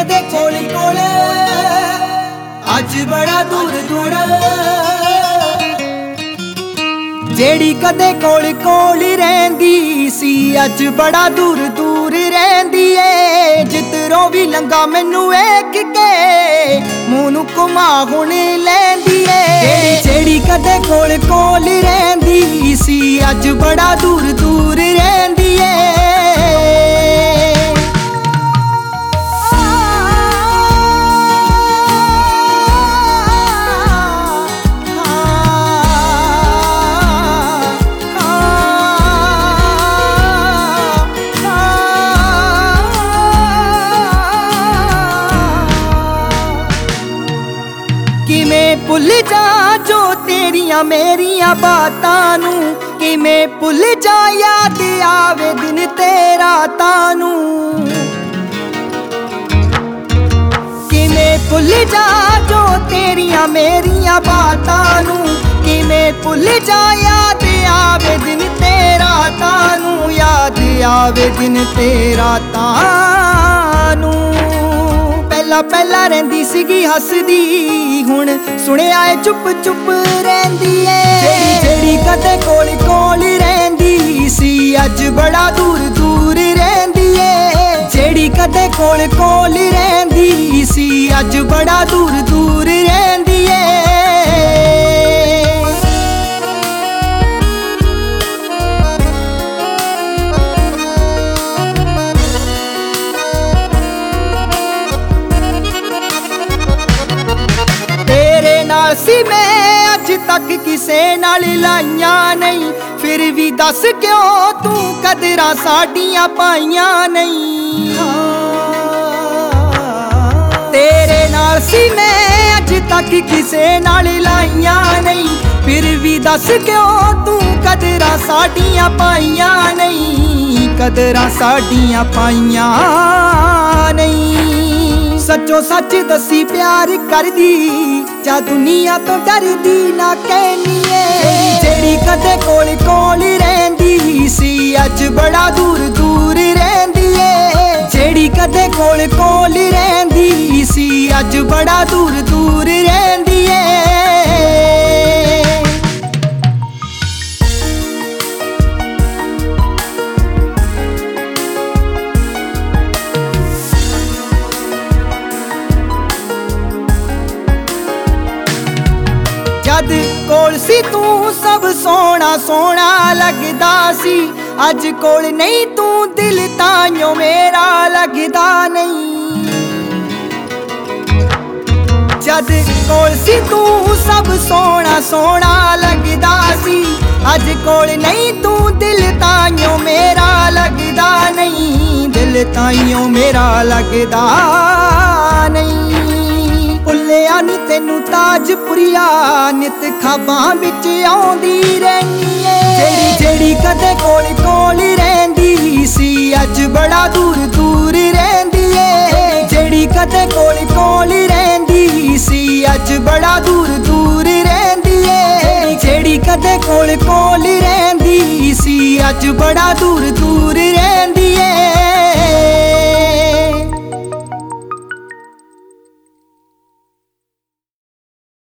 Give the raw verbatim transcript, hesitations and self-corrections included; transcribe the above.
कदे कोल कोल अज बड़ा दूर दूर, जेड़ी कदे कोल कोल रहिंदी सी अज बड़ा दूर दूर रहिंदी ए। जिधरों भी लंघा मैनू वेख के मूंह नूं घुमा हुण लैंदी ए। जेड़ी कदे कोल कोल रहिंदी सी अज बड़ा दूर दूर रहिंदी ए। किमें भुल जा जो तेरिया मेरिया बातां नू, किमें भुल जा याद आवे दिन तेरा तानू। किमें भुल जा जो तेरिया मेरिया बातां नू, किमें भुल जा याद आवे दिन तेरा तानू, याद आवे दिन तेरा तानू। पहला पहला रहिंदी सीगी हसदी हुण सुनिया ऐ चुप चुप रहिंदी ऐ। जेड़ी कदे कोल कोल रहिंदी सी अज बड़ा दूर दूर रहिंदी ऐ। जेड़ी कदे कोल कोल रहिंदी सी अज बड़ा दूर दूर रहिंदी ऐ। सी मैं अज तक किसे नाल लाइयां नहीं, फिर भी दस क्यों तू कदरां साडियां पाइयां नहीं। तेरे नाल सी मैं अज तक किसे नाल लाइयां नहीं, फिर भी दस क्यों तू कदरां साडियां पाइयां नहीं, कदरां साडियां पाइयां नहीं। सच्चो सच दसी प्यार कर दी जा दुनिया तो डरदी ना कहनी है। जेड़ी कदे कोल कोल रहिंदी सी अज बड़ा दूर दूर रहिंदी है। जेड़ी कदे कोल कोल रहिंदी सी अज बड़ा दूर दूर रहिंदी है। जद कोल सी तू सब सोना सोना लगदा सी, अज कोल नहीं तू दिल ताइयों मेरा लगदा नहीं। जद कोल सी तू सब सोना सोना लगदा सी, अज कोल नहीं तू दिल ताइयों मेरा लगदा नहीं, दिल ताइयों मेरा लगदा नहीं। भुलिया नी तेनू ताजपुरिया नित खाबां विच आउंदी रहिंदी ऐ। जेड़ी जेड़ी कदे कोल कोल रहिंदी सी अज बड़ा दूर दूर रहिंदी ऐ। जेड़ी कदे कोल कोल रहिंदी सी अज बड़ा दूर दूर रहिंदी ऐ। जेड़ी कदे कोल कोल रहिंदी सी अज बड़ा दूर दूर रहिंदी